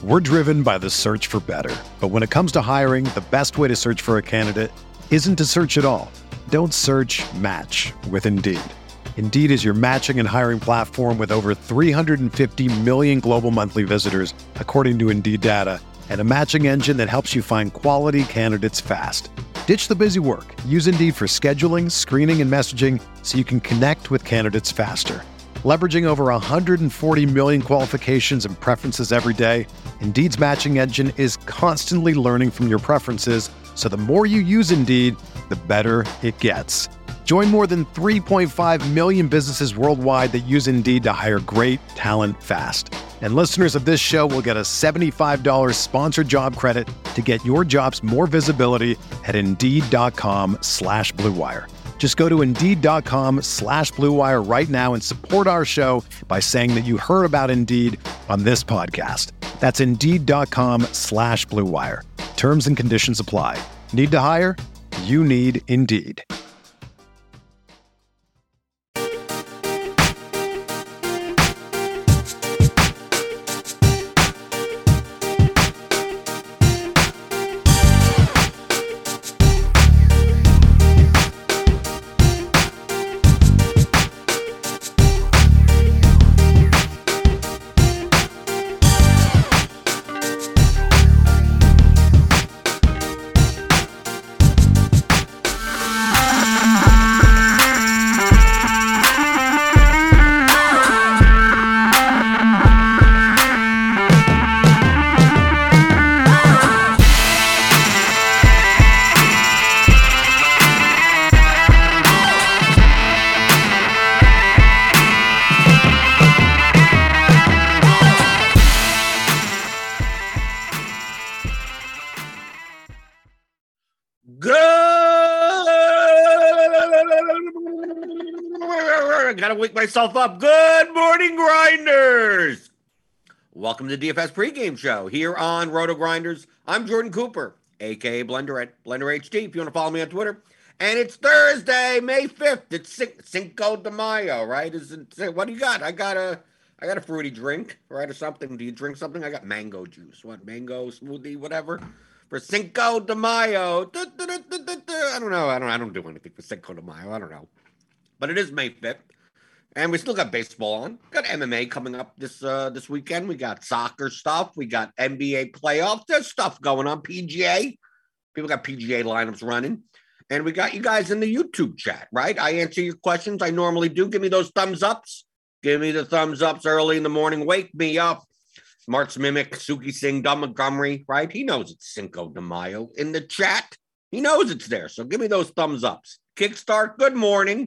We're driven by the search for better. But when it comes to hiring, the best way to search for a candidate isn't to search at all. Don't search, match with Indeed. Indeed is your matching and hiring platform with over 350 million global monthly visitors, according to Indeed data, and a matching engine that helps you find quality candidates fast. Ditch the busy work. Use Indeed for scheduling, screening, and messaging so you can connect with candidates faster. Leveraging over 140 million qualifications and preferences every day, Indeed's matching engine is constantly learning from your preferences, so the more you use Indeed, the better it gets. Join more than 3.5 million businesses worldwide that use Indeed to hire great talent fast. And listeners of this show will get a $75 sponsored job credit to get your jobs more visibility at Indeed.com/Blue Wire. Just go to Indeed.com/Blue Wire right now and support our show by saying that you heard about Indeed on this podcast. That's Indeed.com/Blue Wire. Terms and conditions apply. Need to hire? You need Indeed. Gotta wake myself up. Good morning, Grinders. Welcome to the DFS pregame show here on Roto Grinders. I'm Jordan Cooper, aka Blender at Blender HD. If you want to follow me on Twitter, and it's Thursday, May 5th. It's Cinco de Mayo, right? What do you got? I got a fruity drink, right, or something. Do you drink something? I got mango juice. What, mango smoothie, whatever, for Cinco de Mayo. I don't know. I don't do anything for Cinco de Mayo. I don't know, but it is May 5th. And we still got baseball on. Got MMA coming up this weekend. We got soccer stuff. We got NBA playoffs. There's stuff going on. PGA. People got PGA lineups running. And we got you guys in the YouTube chat, right? I answer your questions. I normally do. Give me those thumbs ups. Give me the thumbs ups early in the morning. Wake me up. Mark's Mimic, Suki Singh, Dumb Montgomery, right? He knows it's Cinco de Mayo. In the chat, he knows it's there. So give me those thumbs ups. Kickstart, good morning.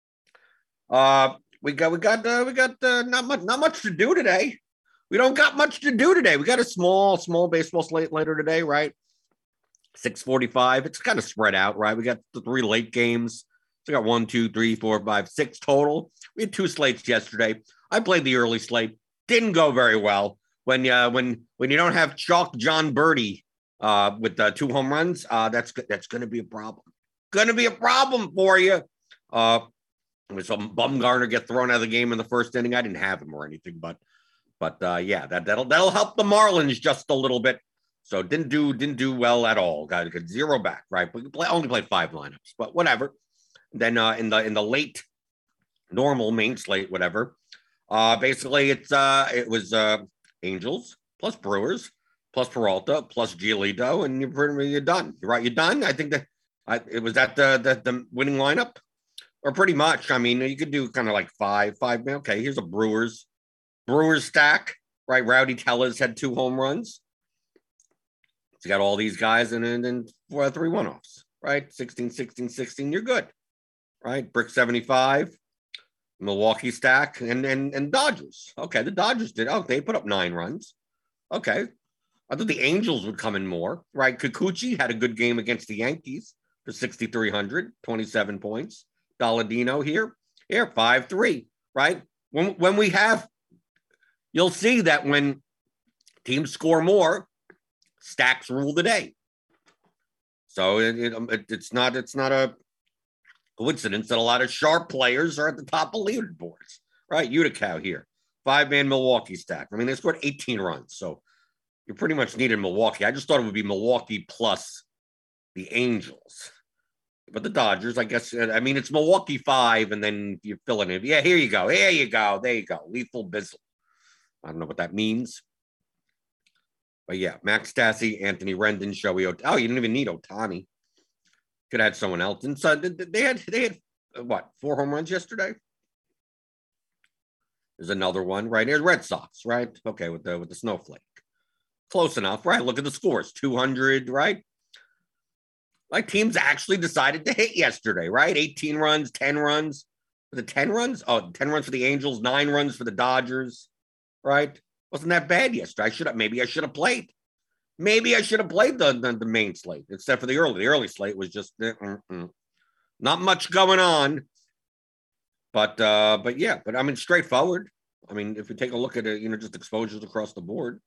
We got not much to do today. We don't got much to do today. We got a small baseball slate later today, right? 6:45. It's kind of spread out, right? We got the 3 late games. So we got 1, 2, 3, 4, 5, 6 total. We had 2 slates yesterday. I played the early slate. Didn't go very well. When you don't have Chalk John Birdie with 2 home runs, that's going to be a problem. Going to be a problem for you. We saw Bumgarner get thrown out of the game in the first inning. I didn't have him or anything, but yeah, that'll help the Marlins just a little bit. So didn't do well at all. Got 0 back, right? We only played 5 lineups, but whatever. Then in the late normal main slate, whatever. Basically it was Angels plus Brewers plus Peralta plus Giolito, and you're done. Right, you're done. I think that it was at the winning lineup. Or pretty much. I mean, you could do kind of like 5. Okay, here's a Brewers stack, right? Rowdy Tellez had 2 home runs. So you got all these guys and then 3 one-offs, right? 16, 16, 16, you're good, right? Brick 75, Milwaukee stack, and Dodgers. Okay, the Dodgers did. Oh, they put up 9 runs. Okay. I thought the Angels would come in more, right? Kikuchi had a good game against the Yankees for 6,300, 27 points. Dalladino here 5-3, right? When we have, you'll see that when teams score more, stacks rule the day. So it's not a coincidence that a lot of sharp players are at the top of leaderboards, right? Utica here, 5-man Milwaukee stack. I mean, they scored 18 runs. So, you pretty much needed Milwaukee. I just thought it would be Milwaukee plus the Angels. But the Dodgers, I guess, I mean, it's Milwaukee 5, and then you're filling it. Yeah, here you go. There you go. Lethal Bizzle. I don't know what that means. But yeah, Max Stassi, Anthony Rendon, Shohei Ohtani. Oh, you didn't even need Ohtani. Could have had someone else. And so they had what, 4 home runs yesterday? There's another one, right? Here's Red Sox, right? Okay, with the snowflake. Close enough, right? Look at the scores. 200, right? Like teams actually decided to hit yesterday, right? 18 runs, 10 runs. The 10 runs? Oh, 10 runs for the Angels, 9 runs for the Dodgers, right? Wasn't that bad yesterday. Maybe I should have played. Maybe I should have played the main slate instead for the early. The early slate was just not much going on. But yeah, but I mean, straightforward. I mean, if you take a look at it, just exposures across the board.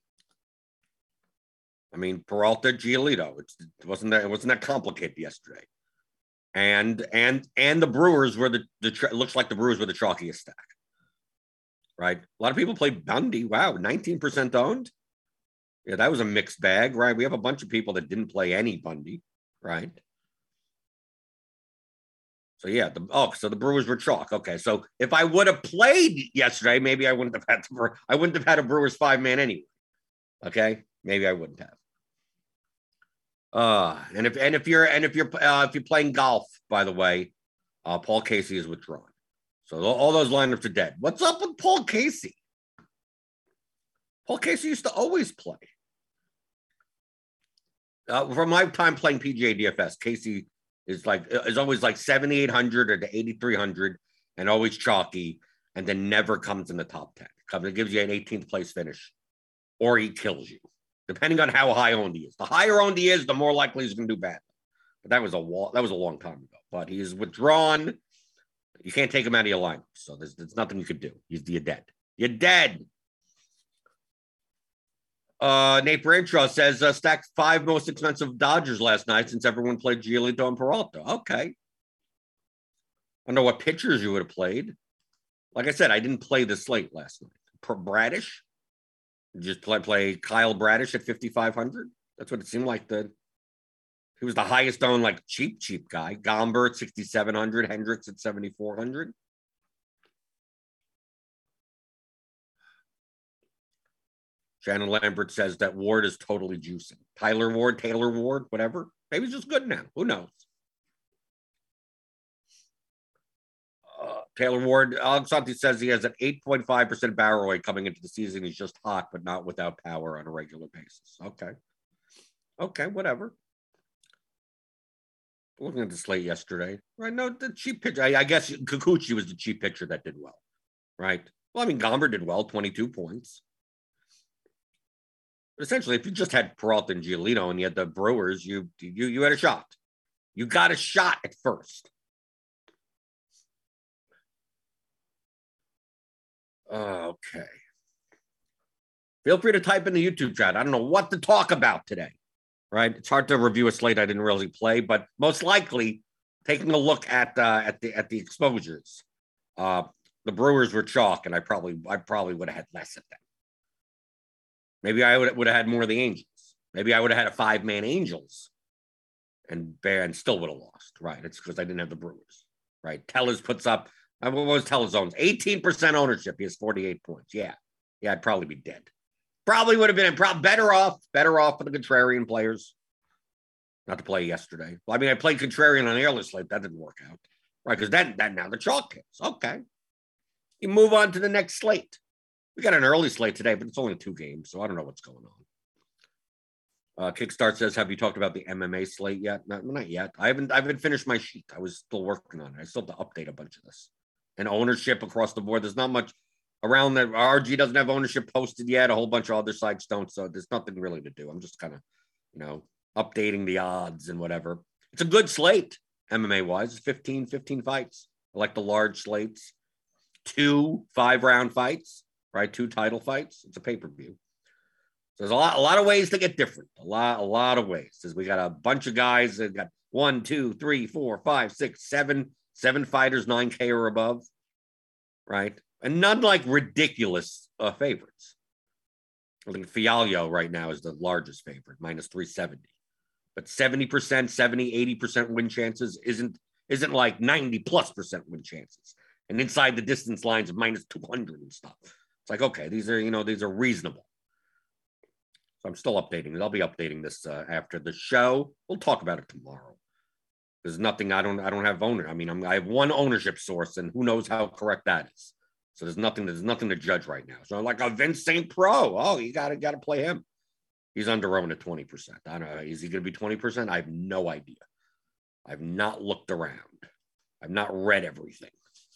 I mean, Peralta, Giolito. It wasn't that complicated yesterday. And the Brewers were it looks like the Brewers were the chalkiest stack. Right? A lot of people play Bundy. Wow, 19% owned. Yeah, that was a mixed bag, right? We have a bunch of people that didn't play any Bundy, right? So yeah, so the Brewers were chalk. Okay, so if I would have played yesterday, maybe I wouldn't have had a Brewers 5-man anyway. Okay, maybe I wouldn't have. And if you're playing golf, by the way, Paul Casey is withdrawn. So all those lineups are dead. What's up with Paul Casey? Paul Casey used to always play. From my time playing PGA DFS, Casey is always like 7,800 or to 8,300 and always chalky, and then never comes in the top 10. It gives you an 18th place finish, or he kills you, depending on how high owned he is. The higher owned he is, the more likely he's going to do bad. But that was a long time ago. But he's withdrawn. You can't take him out of your lineup, so there's nothing you could do. You're dead. You're dead. Nate Bradshaw says stacked 5 most expensive Dodgers last night since everyone played Giolito and Peralta. Okay. I don't know what pitchers you would have played. Like I said, I didn't play the slate last night. Bradish. Just play Kyle Bradish at 5,500. That's what it seemed like. He was the highest owned, like cheap guy. Gomber at 6,700. Hendricks at 7,400. Shannon Lambert says that Ward is totally juicing. Taylor Ward, whatever. Maybe he's just good now. Who knows? Taylor Ward, Alex Santi says he has an 8.5% barrel rate coming into the season. He's just hot, but not without power on a regular basis. Okay, whatever. Looking at the slate yesterday, right? No, the cheap pitcher. I guess Kikuchi was the cheap pitcher that did well, right? Well, I mean, Gomber did well, 22 points. But essentially, if you just had Peralta and Giolito and you had the Brewers, you had a shot. You got a shot at first. Okay. Feel free to type in the YouTube chat. I don't know what to talk about today, right? It's hard to review a slate I didn't really play, but most likely taking a look at the exposures. The Brewers were chalk, and I probably would have had less of them. Maybe I would have had more of the Angels. Maybe I would have had a 5-man Angels, and still would have lost. Right? It's because I didn't have the Brewers. Right? Tellez puts up. What was Tellez owns? 18% ownership. He has 48 points. Yeah, I'd probably be dead. Probably would have been better off for the contrarian players not to play yesterday. Well, I mean, I played contrarian on the early slate. That didn't work out. Right? Because that now the chalk hits. Okay. You move on to the next slate. We got an early slate today, but it's only 2 games, so I don't know what's going on. Kickstart says, have you talked about the MMA slate yet? Not yet. I haven't finished my sheet. I was still working on it. I still have to update a bunch of this. And ownership across the board. There's not much around that. RG doesn't have ownership posted yet. A whole bunch of other sites don't. So there's nothing really to do. I'm just kind of, updating the odds and whatever. It's a good slate, MMA wise. 15 fights. I like the large slates. 2 5-round fights, right? 2 title fights. It's a pay-per-view. So there's a lot of ways to get different. A lot of ways. Because we got a bunch of guys that got 1, 2, 3, 4, 5, 6, 7 fighters, 9K or above, right? And none like ridiculous favorites. I think Fialio right now is the largest favorite, minus 370. But 70%, 70, 80% win chances isn't like 90+% win chances. And inside the distance lines of minus 200 and stuff. It's like, okay, these are reasonable. So I'm still updating it. I'll be updating this after the show. We'll talk about it tomorrow. There's nothing, I don't have owner. I mean, I have one ownership source, and who knows how correct that is. So there's nothing to judge right now. So I'm like a Vince St. Pro. Oh, you gotta play him. He's under owned at 20%. I don't know. Is he gonna be 20%? I have no idea. I've not looked around. I've not read everything.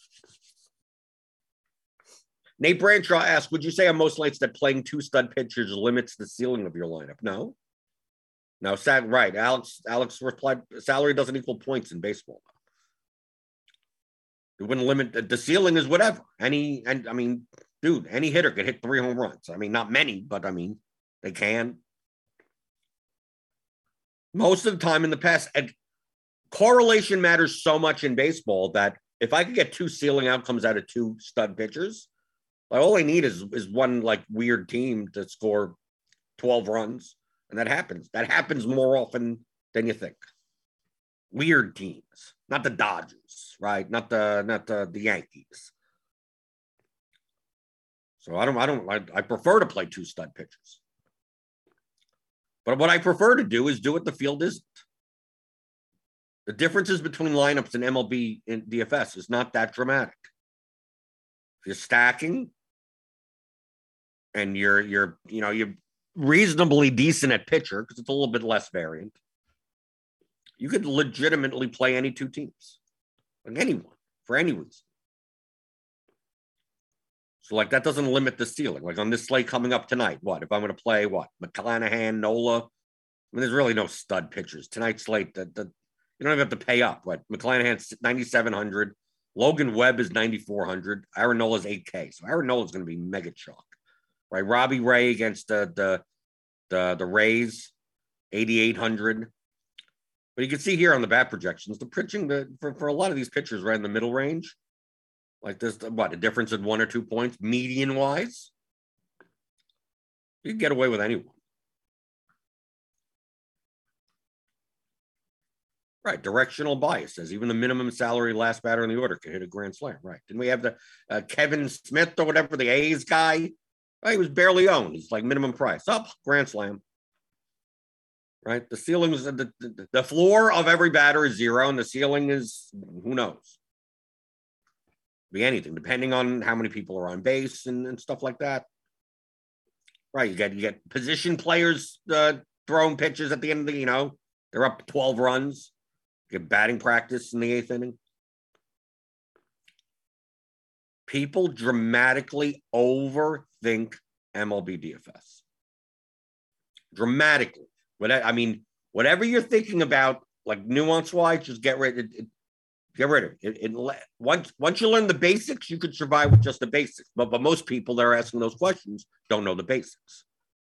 Nate Branshaw asked, would you say on most nights that playing two stud pitchers limits the ceiling of your lineup? No. No, right. Alex replied, salary doesn't equal points in baseball. It wouldn't limit, the ceiling is whatever. Any hitter could hit 3 home runs. I mean, not many, but I mean, they can. Most of the time in the past, correlation matters so much in baseball that if I could get 2 ceiling outcomes out of 2 stud pitchers, like all I need is one like weird team to score 12 runs. And that happens. That happens more often than you think. Weird teams, not the Dodgers, right? Not the Yankees. So I prefer to play 2 stud pitchers. But what I prefer to do is do what the field isn't. The differences between lineups in MLB and DFS is not that dramatic. If you're stacking and you're reasonably decent at pitcher because it's a little bit less variant, you could legitimately play any 2 teams, like anyone, for any reason. So, like, that doesn't limit the ceiling. Like, on this slate coming up tonight, if I'm going to play, McClanahan, Nola? I mean, there's really no stud pitchers. Tonight's slate, you don't even have to pay up. McClanahan's 9,700. Logan Webb is 9,400. Aaron Nola's 8K. So, Aaron Nola's going to be mega chalk, right? Robbie Ray against the Rays, 8,800. But you can see here on the bat projections, the pitching for a lot of these pitchers right in the middle range, like there's a difference of 1 or 2 points, median wise. You can get away with anyone. Right, directional bias says even the minimum salary last batter in the order can hit a grand slam. Right, didn't we have the Kevin Smith or whatever, the A's guy? Oh, he was barely owned. He's like minimum price. Up, grand slam. Right? The ceiling is the floor of every batter is 0, and the ceiling is who knows. Be anything, depending on how many people are on base and stuff like that. Right. You get position players throwing pitches at the end of the, they're up 12 runs. You get batting practice in the 8th inning. People dramatically overthink MLB DFS. Dramatically. Whatever you're thinking about, like nuance-wise, just get rid of it. Once you learn the basics, you could survive with just the basics. But most people that are asking those questions don't know the basics.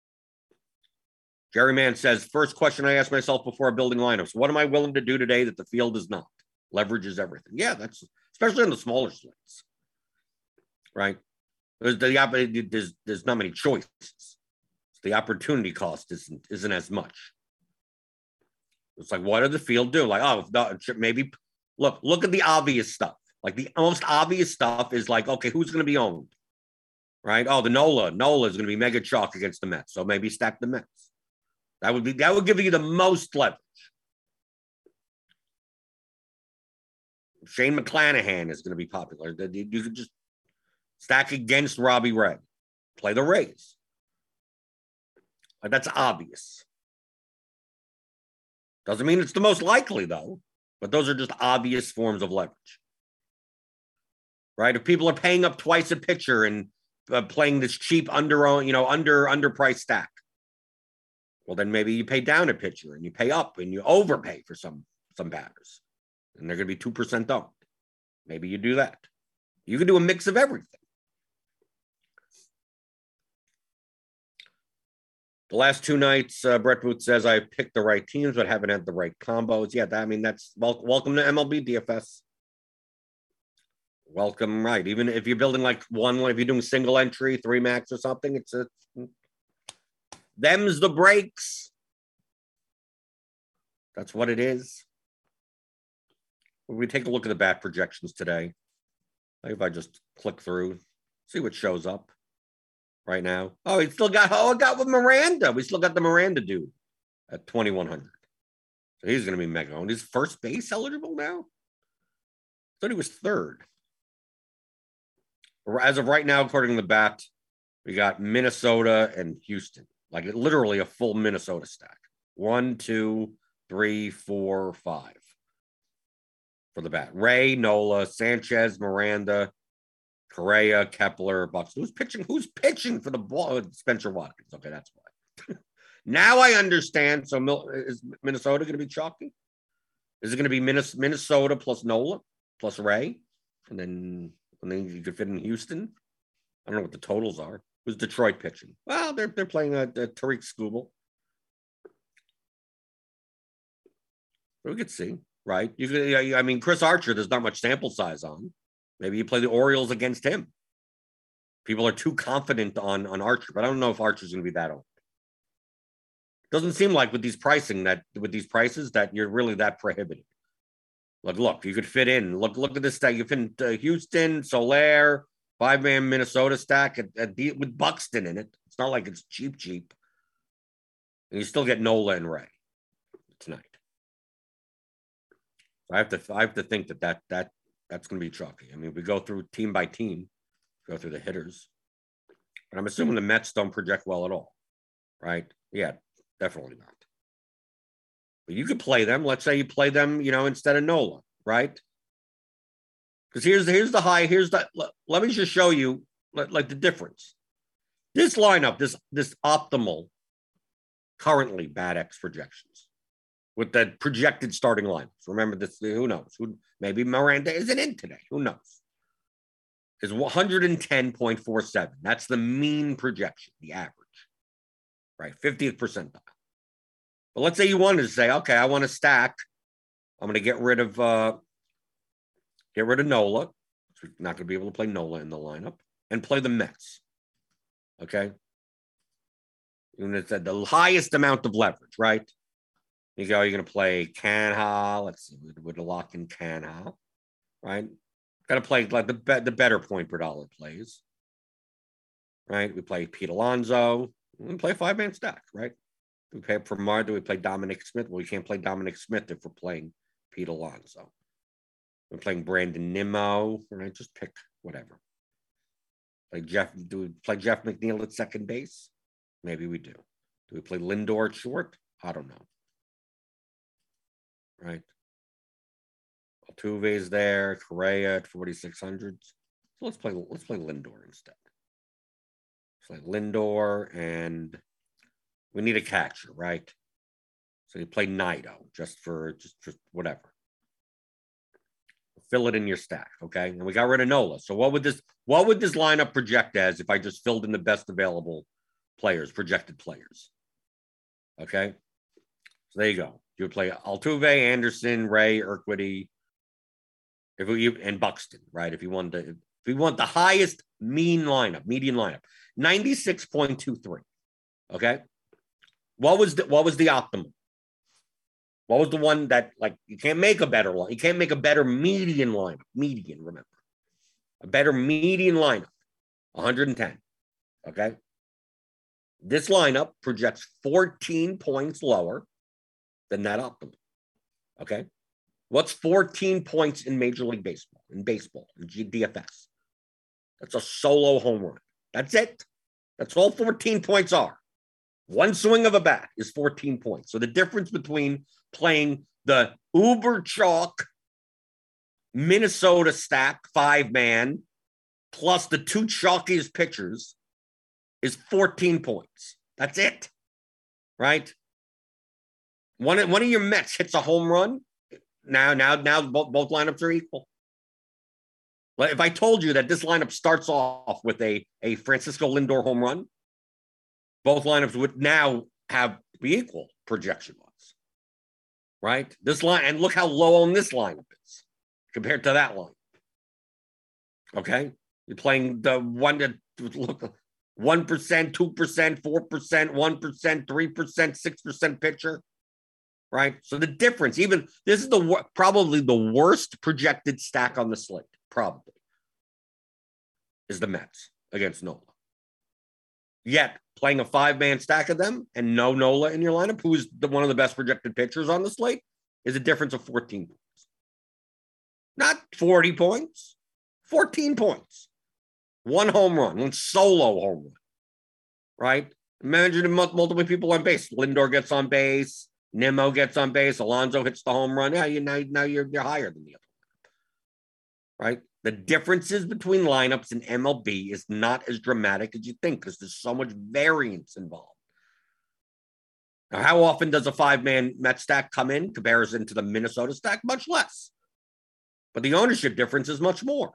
Jerry Mann says, first question I ask myself before building lineups, what am I willing to do today that the field is not? Leverage is everything. Yeah, that's especially in the smaller slates, right? There's not many choices. The opportunity cost isn't as much. It's like, what did the field do? Like, maybe look at the obvious stuff. Like the most obvious stuff is like, okay, who's going to be owned? Right? Oh, the Nola is going to be mega chalk against the Mets. So maybe stack the Mets. That would give you the most leverage. Shane McClanahan is going to be popular. You could just stack against Robbie Ray. Play the Rays. That's obvious. Doesn't mean it's the most likely, though, but those are just obvious forms of leverage. Right? If people are paying up twice a pitcher and playing this cheap underpriced stack, well, then maybe you pay down a pitcher and you pay up and you overpay for some batters, and they're going to be 2% owned. Maybe you do that. You can do a mix of everything. The last 2 nights, Brett Booth says, I picked the right teams, but haven't had the right combos. Yeah, that's welcome to MLB DFS. Welcome, right. Even if you're building like if you're doing single entry, 3 max or something, Them's the breaks. That's what it is. We take a look at the bat projections today. If I just click through, see what shows up right now. Oh, he still got, I got with Miranda. We still got the Miranda dude at 2,100. So he's going to be mega owned. He's first base eligible now? I thought he was third. As of right now, according to the bat, we got Minnesota and Houston. Like literally a full Minnesota stack. 1, 2, 3, 4, 5 for the bat. Ray, Nola, Sanchez, Miranda, Correa, Kepler, Buxton. Who's pitching for the ball? Spencer Watkins. Okay, that's why. Now I understand. So is Minnesota going to be chalky? Is it going to be Minnesota plus Nola plus Ray? And then you could fit in Houston? I don't know what the totals are. Who's Detroit pitching? Well, they're playing Tariq Skubal. We could see, right? I mean, Chris Archer, there's not much sample size on. Maybe you play the Orioles against him. People are too confident on Archer, but I don't know if Archer's going to be that old. Doesn't seem like with these prices that you're really that prohibited. Look, you could fit in. Look at this stack. You fit in Houston, Soler, 5-man Minnesota stack with Buxton in it. It's not like it's cheap. And you still get Nola and Ray tonight. I have to think that's going to be chalky. I mean, we go through team by team, go through the hitters. But I'm assuming the Mets don't project well at all, right? Yeah, definitely not. But you could play them. Let's say you play them, instead of Nola, right? Because here's the high. Let me just show you like the difference. This lineup, this optimal, currently bad X projections with the projected starting lineups. Remember this. Who knows? Maybe Miranda isn't in today. Who knows? Is 110.47. That's the mean projection, the average, right? 50th percentile. But let's say you wanted to say, okay, I want to stack. I'm going to get rid of Nola. We're not going to be able to play Nola in the lineup and play the Mets. Okay. And it's at the highest amount of leverage, right? You're going to play Canha. Let's see, we'd lock in Canha, right? Got to play like the better point per dollar plays, right? We play Pete Alonso. We play a 5-man stack, right? We play Primar. Do we play Dominic Smith? Well, we can't play Dominic Smith if we're playing Pete Alonso. We're playing Brandon Nimmo, right? Just pick whatever. Do we play Jeff McNeil at second base? Maybe we do. Do we play Lindor at short? I don't know. Right. Altuve's there, Correa at 4,600. So let's play Lindor instead. It's like Lindor, and we need a catcher, right? So you play Nido just for whatever. Fill it in your stack, okay? And we got rid of Nola. So what would this lineup project as if I just filled in the best available players, projected players? Okay. So there you go. You would play Altuve, Anderson, Ray, Urquidy, and Buxton, right? If you want the highest median lineup, 96.23. Okay. What was the optimal? What was the one that, like, you can't make a better line? You can't make a better median lineup. Median, remember. A better median lineup, 110. Okay. This lineup projects 14 points lower than that optimal. Okay. What's 14 points in Major League Baseball, in DFS? That's a solo home run. That's it. That's all 14 points are. One swing of a bat is 14 points. So the difference between playing the uber chalk Minnesota stack 5-man plus the 2 chalkiest pitchers is 14 points. That's it. Right? One of your Mets hits a home run. Now both lineups are equal. But if I told you that this lineup starts off with a Francisco Lindor home run, both lineups would now be equal projection-wise, right? This line, and look how low on this lineup is compared to that line. Okay, you're playing the one that look 1%, 2%, 4%, 1%, 3%, 6% pitcher, right? So the difference, even this is probably the worst projected stack on the slate, probably, is the Mets against Nola. Yet playing a 5-man stack of them and no Nola in your lineup, who is one of the best projected pitchers on the slate, is a difference of 14 points. Not 40 points, 14 points. One home run, one solo home run, right? Imagine multiple people on base. Lindor gets on base, Nimmo gets on base, Alonso hits the home run. Yeah, now you're higher than the other one, right? The differences between lineups in MLB is not as dramatic as you think because there's so much variance involved. Now, how often does a 5-man Met stack come in comparison to the Minnesota stack? Much less. But the ownership difference is much more.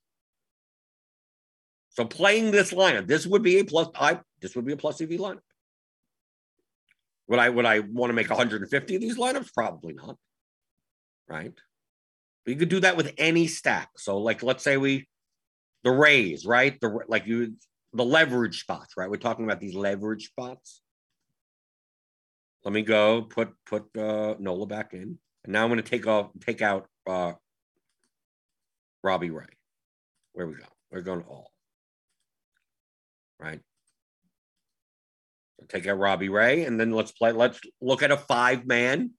So playing this lineup, this would be a plus EV lineup. Would I want to make 150 of these lineups? Probably not. Right? But you could do that with any stack. So like let's say the Rays, right? The leverage spots, right? We're talking about these leverage spots. Let me go put Nola back in. And now I'm going to take out Robbie Ray. Where we go? We're going all. Right. So take out Robbie Ray, and then let's look at a 5-man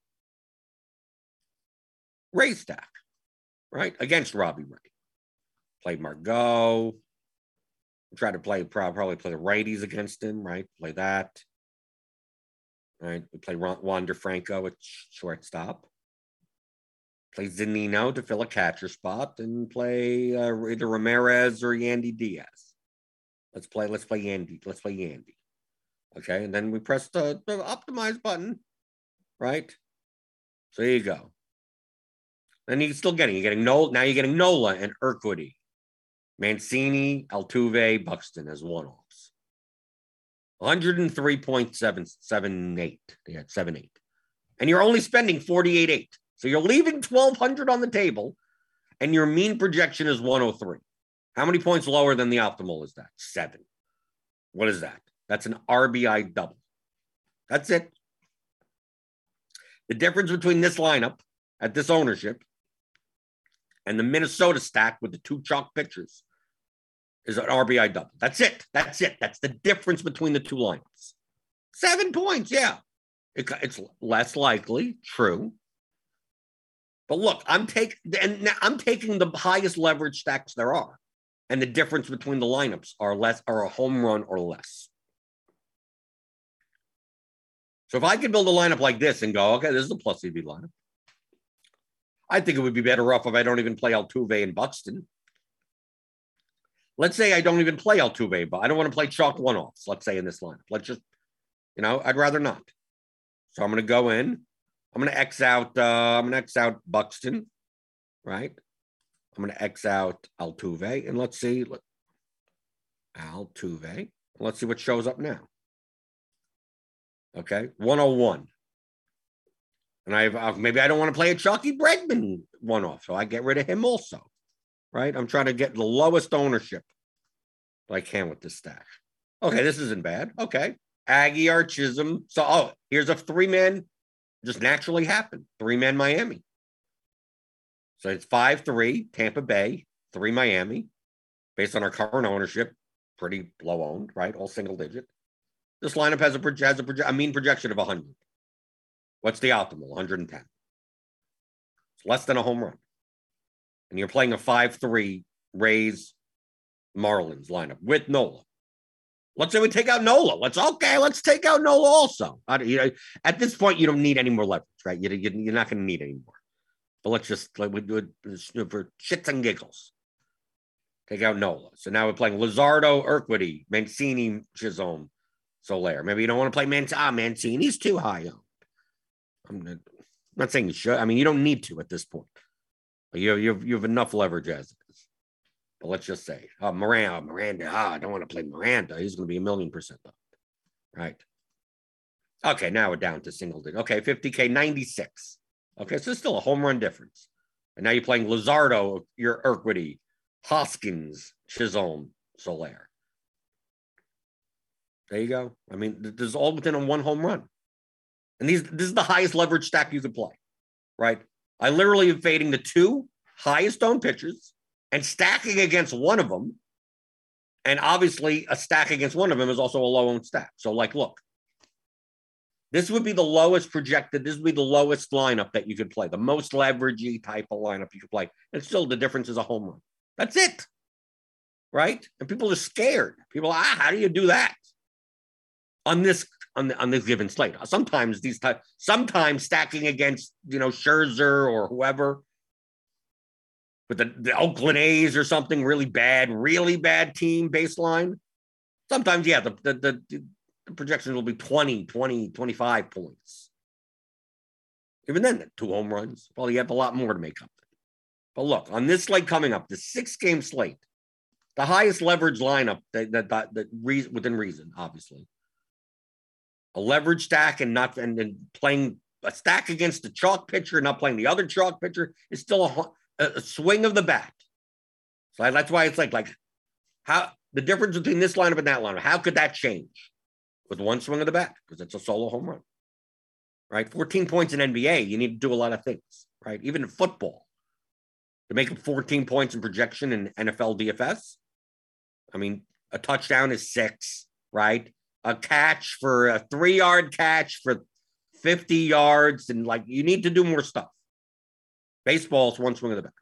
Ray stack, right? Against Robbie Ray. Play Margot. Try to probably play the righties against him, right? Play that. Right. We play Wander Franco at shortstop. Play Zunino to fill a catcher spot, and play either Ramirez or Yandy Diaz. Let's play Yandy. Okay, and then we press the optimize button, right? So there you go. Then you're getting Nola. Now you're getting Nola and Urquidy, Mancini, Altuve, Buxton as one-offs. 103.778. Yeah, 7.8. And you're only spending 48.8. So you're leaving 1,200 on the table, and your mean projection is 103. How many points lower than the optimal is that? 7. What is that? That's an RBI double. That's it. The difference between this lineup at this ownership and the Minnesota stack with the 2 chalk pitchers is an RBI double. That's it. That's the difference between the 2 lineups. 7 points, yeah. It's less likely, true. But look, I'm taking the highest leverage stacks there are. And the difference between the lineups are a home run or less. So if I could build a lineup like this and go, okay, this is a plus EV lineup. I think it would be better off if I don't even play Altuve and Buxton. Let's say I don't even play Altuve, but I don't want to play chalk one-offs, let's say, in this lineup. Let's just, I'd rather not. So I'm going to go in. I'm going to X out Buxton, right? I'm going to X out Altuve, and let's see. Altuve. Let's see what shows up now. Okay, 101. And maybe I don't want to play a Chalky Bregman one-off, so I get rid of him also, right? I'm trying to get the lowest ownership that I can with this stack. Okay, this isn't bad. Okay, Aguilar, Chisholm. So, here's a 3-man, just naturally happened. 3-man Miami. So it's 5-3, Tampa Bay, 3 Miami, based on our current ownership, pretty low owned, right? All single digit. This lineup has a mean projection of 100. What's the optimal? 110. It's less than a home run. And you're playing a 5-3 Rays Marlins lineup with Nola. Let's say we take out Nola. Let's take out Nola also. At this point, you don't need any more leverage, right? You're not going to need any more. But let's just we do it for shits and giggles. Take out Nola. So now we're playing Luzardo, Urquidy, Mancini, Chisholm, Soler. Maybe you don't want to play Mancini's too high up. I'm not saying you should. I mean, you don't need to at this point. You have enough leverage as it is. But let's just say, Miranda. I don't want to play Miranda. He's going to be 1,000,000% up. Right. Okay, now we're down to single digit. Okay, 50K, 96. Okay, so it's still a home run difference. And now you're playing Luzardo, your Urquidy, Hoskins, Chisholm, Soler. There you go. I mean, this is all within a one home run. And this is the highest leverage stack you could play, right? I literally am fading the two highest owned pitchers and stacking against one of them. And obviously, a stack against one of them is also a low owned stack. So, like, look, this would be the lowest projected. This would be the lowest lineup that you could play, the most leveragey type of lineup you could play. And still, the difference is a home run. That's it, right? And people are scared. People, how do you do that on this given slate? Sometimes sometimes stacking against Scherzer or whoever with the Oakland A's or something really bad team baseline. Sometimes, yeah, the projections will be 20, 25 points. Even then, 2 home runs. Well, you have a lot more to make up. But look, on this slate coming up, the 6-game slate, the highest leverage lineup that within reason, obviously. A leverage stack and playing a stack against the chalk pitcher and not playing the other chalk pitcher is still a swing of the bat. So that's why it's like how the difference between this lineup and that lineup, how could that change with one swing of the bat? Because it's a solo home run, right? 14 points in NBA, you need to do a lot of things, right? Even in football, to make it 14 points in projection in NFL DFS, I mean, a touchdown is 6, right? A 3-yard catch for 50 yards. And you need to do more stuff. Baseball is one swing of the bat.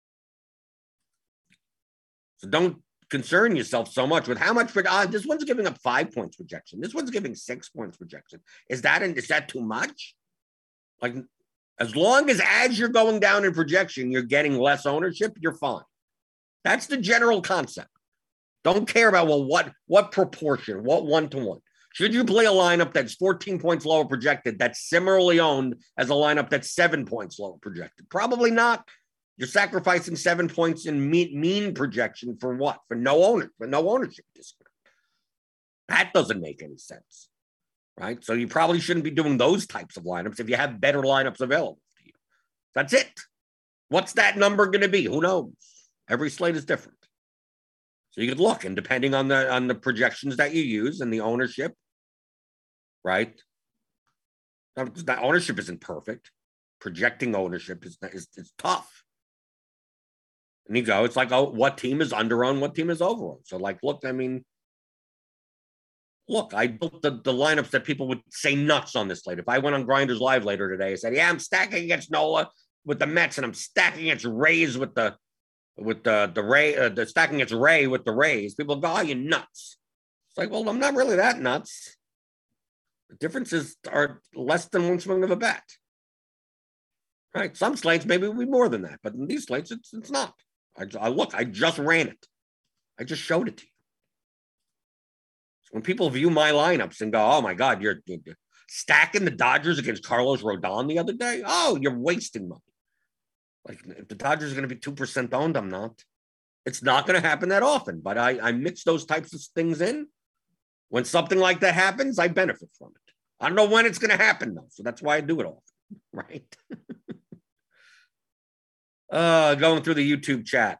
So don't concern yourself so much with how much. This one's giving up 5 points projection. This one's giving 6 points projection. Is that too much? As long as you're going down in projection, you're getting less ownership, you're fine. That's the general concept. Don't care about, what proportion, what 1-to-1. Should you play a lineup that's 14 points lower projected that's similarly owned as a lineup that's 7 points lower projected? Probably not. You're sacrificing 7 points in mean projection for what? For no ownership discount. That doesn't make any sense, right? So you probably shouldn't be doing those types of lineups if you have better lineups available to you. That's it. What's that number going to be? Who knows? Every slate is different. So you could look, and depending on the projections that you use and the ownership, right? That ownership isn't perfect. Projecting ownership is tough. And you go, it's like, what team is under-owned, what team is over-owned? So, I built the lineups that people would say nuts on this slate. If I went on Grinders Live later today, I said, yeah, I'm stacking against Nola with the Mets, and I'm stacking against Rays with the stacking against Ray with the Rays. People go, you're nuts. It's like, well, I'm not really that nuts. The differences are less than one swing of a bat. Right? Some slates maybe will be more than that, but in these slates, it's not. I just ran it. I just showed it to you. So when people view my lineups and go, oh my God, you're stacking the Dodgers against Carlos Rodon the other day. Oh, you're wasting money. If the Dodgers are going to be 2% owned, I'm not. It's not going to happen that often, but I mix those types of things in. When something like that happens, I benefit from it. I don't know when it's going to happen, though, so that's why I do it often, right? Going through the YouTube chat.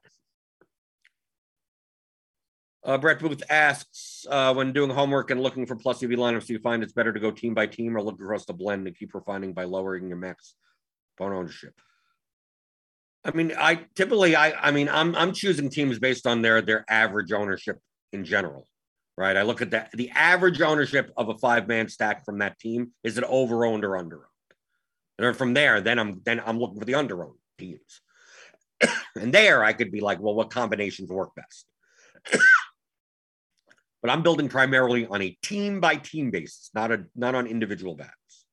Brett Booth asks, when doing homework and looking for plus EV lineups, do you find it's better to go team by team or look across the blend and keep refining by lowering your max phone ownership? I mean, I'm choosing teams based on their average ownership in general, right? I look at the average ownership of a 5-man stack from that team. Is it over-owned or under-owned? And from there, then I'm looking for the under-owned teams. And there I could be like, well, what combinations work best? But I'm building primarily on a team-by-team basis, not on individual bats.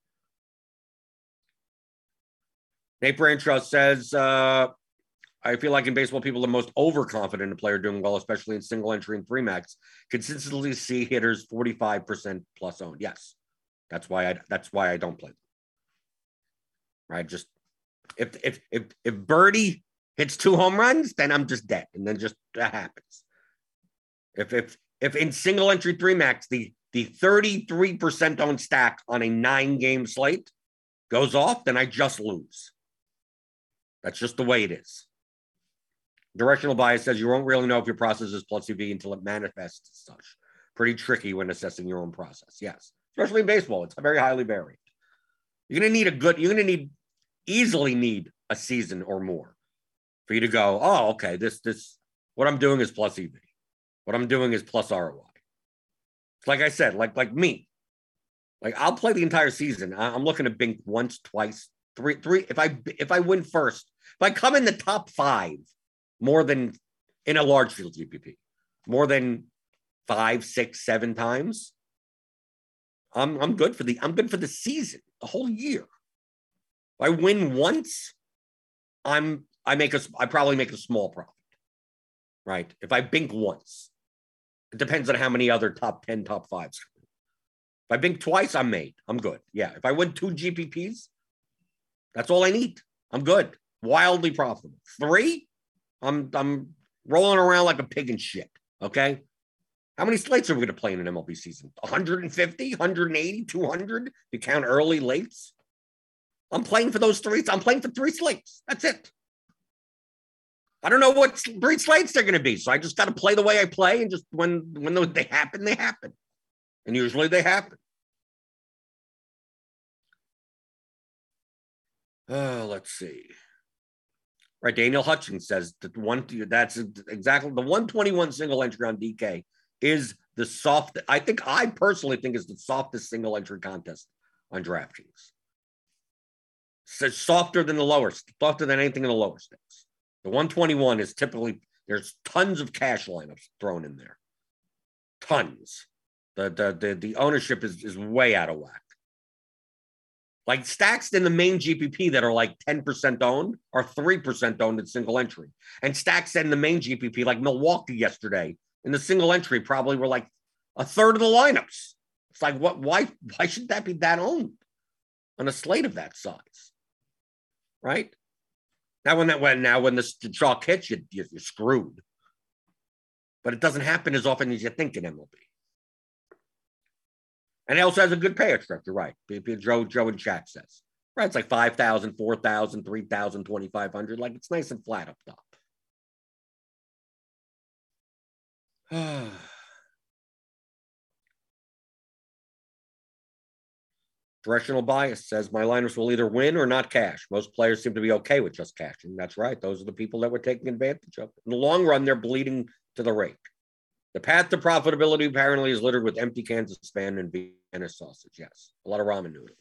Nate Branchard says, I feel like in baseball, people are most overconfident in a player doing well, especially in single entry and 3-max. Consistently see hitters 45% plus owned. Yes, that's why I don't play them. Right? Just if Birdie hits 2 home runs, then I'm just dead, and then just that happens. If in single entry 3-max, the 33% owned stack on a 9-game slate goes off, then I just lose. That's just the way it is. Directional bias says you won't really know if your process is plus EV until it manifests as such. pretty tricky when assessing your own process. Yes, especially in baseball, it's very highly varied. You're going to easily need a season or more for you to go, oh, okay, what I'm doing is plus EV. What I'm doing is plus ROI. Like I said, like me, like I'll play the entire season. I'm looking to bink once, twice, three. If I win first, if I come in the top 5 more than in a large field GPP, more than 5, 6, 7 times, I'm good for the season, the whole year. If I win once, I probably make a small profit, right? If I bink once, it depends on how many other top 10, top 5s. If I bink twice, I'm made. I'm good. Yeah. If I win 2 GPPs, that's all I need. I'm good. Wildly profitable. 3, I'm rolling around like a pig in shit. Okay. How many slates are we going to play in an MLB season? 150, 180, 200? You count early, lates? I'm playing for those 3. I'm playing for 3 slates. That's it. I don't know what 3 slates they're going to be. So I just got to play the way I play. And just when they happen, they happen. And usually they happen. Let's see. Right. Daniel Hutchins says that's exactly the 121 single entry on DK is the I personally think is the softest single entry contest on DraftKings. So softer than anything in the lower stakes. The 121 is typically, there's tons of cash lineups thrown in there. Tons. The ownership is way out of whack. Like stacks in the main GPP that are like 10% owned are 3% owned in single entry. And stacks in the main GPP, like Milwaukee yesterday, in the single entry probably were like a third of the lineups. It's like, why should that be that owned on a slate of that size? Right? Now when the chalk hits, you're screwed. But it doesn't happen as often as you think in MLB. And it also has a good payout structure, right? Joe in chat says. Right, it's like 5,000, 4,000, 3,000, 2,500. Like it's nice and flat up top. Directional bias says my liners will either win or not cash. Most players seem to be okay with just cashing. That's right. Those are the people that we're taking advantage of. In the long run, they're bleeding to the rake. The path to profitability apparently is littered with empty cans of Spam and Vienna sausage. Yes, a lot of ramen noodles.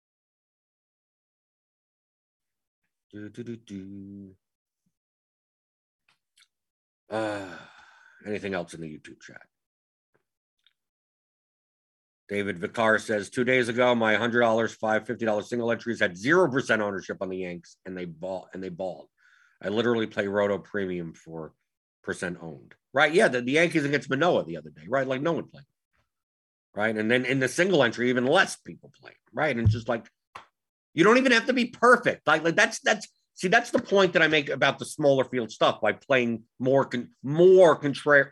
Anything else in the YouTube chat? David Vicar says 2 days ago, my $100, $50 single entries had 0% ownership on the Yanks, and they balled. I literally play Roto Premium for percent owned. Right? Yeah, the Yankees against Manoah the other day. Right? Like no one played. Right? And then in the single entry, even less people play. Right? And just like you don't even have to be perfect. Like that's the point that I make about the smaller field stuff by playing more contrarian.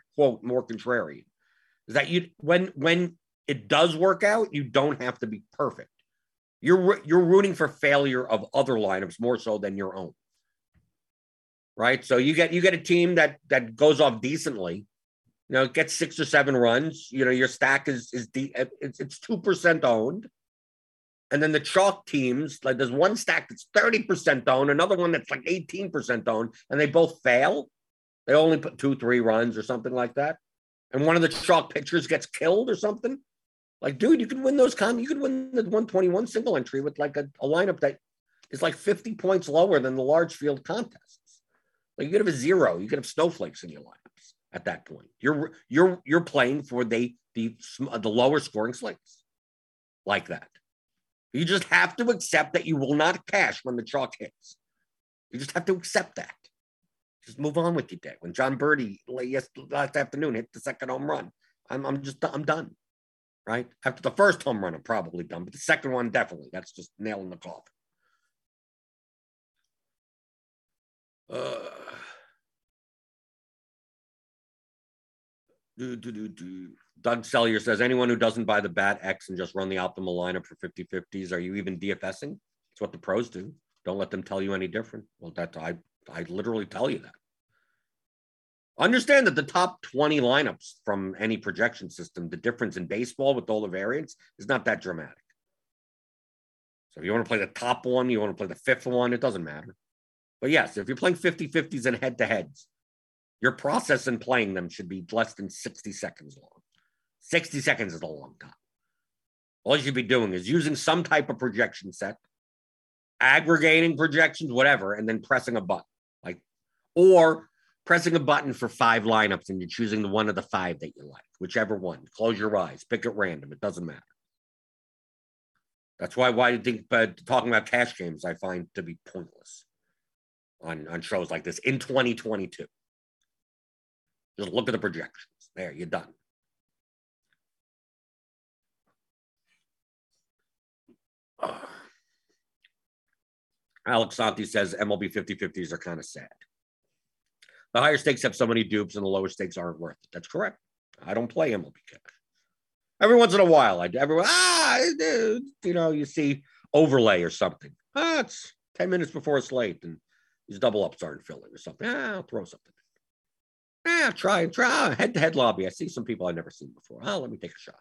Is that when it does work out, you don't have to be perfect. You're rooting for failure of other lineups more so than your own. Right? So you get a team that goes off decently, gets 6 or 7 runs, your stack is 2% owned. And then the chalk teams, like there's one stack that's 30% owned, another one that's like 18% owned, and they both fail. They only put 2-3 runs or something like that. And one of the chalk pitchers gets killed or something. Like, dude, you could win you could win the 121 single entry with like a lineup that is like 50 points lower than the large field contests. Like you could have a 0. You could have snowflakes in your lineups at that point. You're playing for the lower scoring slates like that. You just have to accept that you will not cash when the chalk hits. You just have to accept that. Just move on with your day. When John Birdie last afternoon hit the second home run, I'm done. Right? After the first home run, I'm probably done, but the second one, definitely. That's just nail in the coffin. Doug Sellier says, anyone who doesn't buy the bat X and just run the optimal lineup for 50-50s, are you even DFSing? It's what the pros do. Don't let them tell you any different. Well, I literally tell you that. Understand that the top 20 lineups from any projection system, the difference in baseball with all the variants is not that dramatic. So if you want to play the top one, you want to play the fifth one, it doesn't matter. But yes, if you're playing 50-50s and head-to-heads, your process in playing them should be less than 60 seconds long. 60 seconds is a long time. All you should be doing is using some type of projection set, aggregating projections, whatever, and then pressing a button. Or pressing a button for 5 lineups and you're choosing the one of the 5 that you like, whichever one. Close your eyes, pick at random. It doesn't matter. That's why I think talking about cash games I find to be pointless on shows like this in 2022. Just look at the projections. There, you're done. Alex Santi says MLB 50-50s are kind of sad. The higher stakes have so many dupes and the lower stakes aren't worth it. That's correct. I don't play MLB cash. Every once in a while, you see overlay or something. It's 10 minutes before it's late and these double ups aren't filling or something. I'll throw something. Try head-to-head lobby. I see some people I've never seen before. Let me take a shot.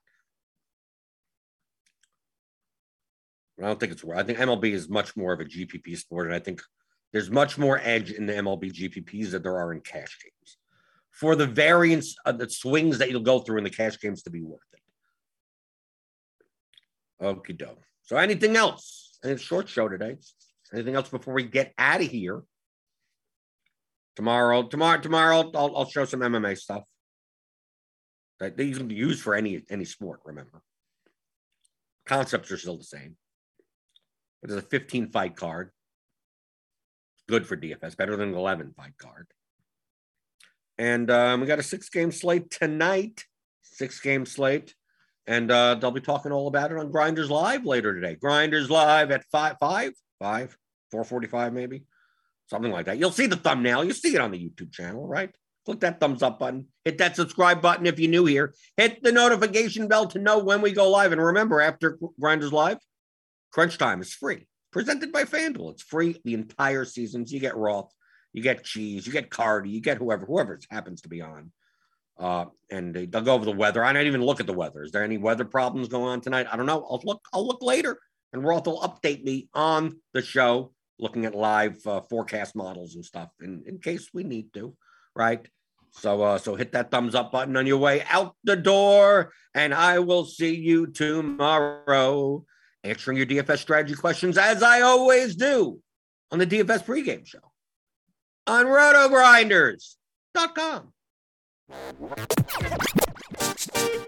I don't think it's worth. I think MLB is much more of a GPP sport, and I think there's much more edge in the MLB GPPs than there are in cash games. For the variance of the swings that you'll go through in the cash games to be worth it. Okie doke. So anything else? It's a short show today. Anything else before we get out of here? Tomorrow, I'll show some MMA stuff. That these can be used for any sport, remember. Concepts are still the same. But there's a 15-fight card. Good for DFS, better than an 11-fight card. And we got a 6-game slate tonight. 6-game slate. And they'll be talking all about it on Grinders Live later today. Grinders Live at 4:45 maybe. Something like that. You'll see the thumbnail. You'll see it on the YouTube channel, right? Click that thumbs up button. Hit that subscribe button if you're new here. Hit the notification bell to know when we go live. And remember, after Grinders Live, Crunch Time is free. Presented by FanDuel. It's free the entire season. So you get Roth, you get Cheese, you get Cardi, you get whoever it happens to be on. And they'll go over the weather. I don't even look at the weather. Is there any weather problems going on tonight? I don't know. I'll look later. And Roth will update me on the show, looking at live forecast models and stuff in case we need to, right? So hit that thumbs up button on your way out the door, and I will see you tomorrow answering your DFS strategy questions as I always do on the DFS pregame show on RotoGrinders.com.